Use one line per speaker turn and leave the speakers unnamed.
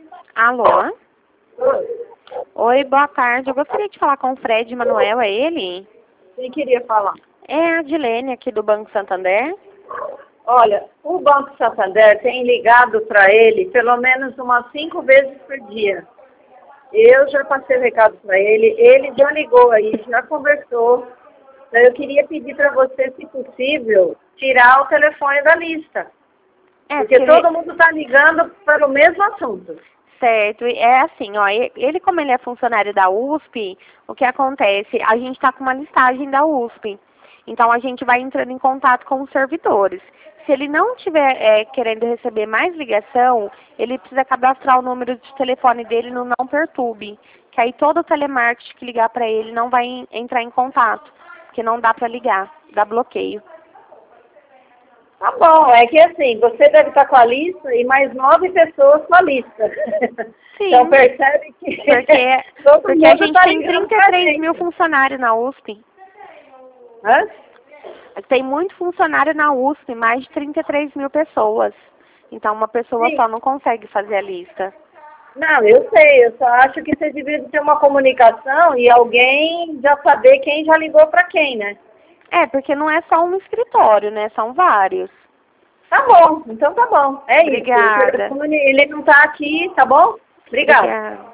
Alô?
Oi.
Oi, boa tarde. Eu gostaria de falar com o Fred Manuel, é ele?
Quem queria falar?
É a Adilene aqui do Banco Santander.
Olha, o Banco Santander tem ligado para ele pelo menos umas 5 vezes por dia. Eu já passei o recado para ele já ligou aí, já conversou. Então, eu queria pedir para você, se possível, tirar o telefone da lista. Porque todo mundo está ligando para o mesmo assunto.
Certo, é assim, ó, ele como ele é funcionário da USP, o que acontece? A gente está com uma listagem da USP, então a gente vai entrando em contato com os servidores. Se ele não estiver querendo receber mais ligação, ele precisa cadastrar o número de telefone dele no Não Perturbe, que aí todo o telemarketing que ligar para ele não vai entrar em contato, porque não dá para ligar, dá bloqueio.
Tá bom, é que assim, você deve estar com a lista e mais 9 pessoas com a lista.
Sim,
então percebe que
porque a gente tem 33 mil funcionários na USP.
Hã?
Tem muito funcionário na USP, mais de 33 mil pessoas. Então uma pessoa só não consegue fazer a lista.
Não, eu sei, eu só acho que você devia ter uma comunicação e alguém já saber quem já ligou para quem, né?
É, porque não é só um escritório, né? São vários.
Tá bom, então tá bom. É
Obrigada.
isso. Ele não tá aqui, tá bom? Obrigada.
Obrigada.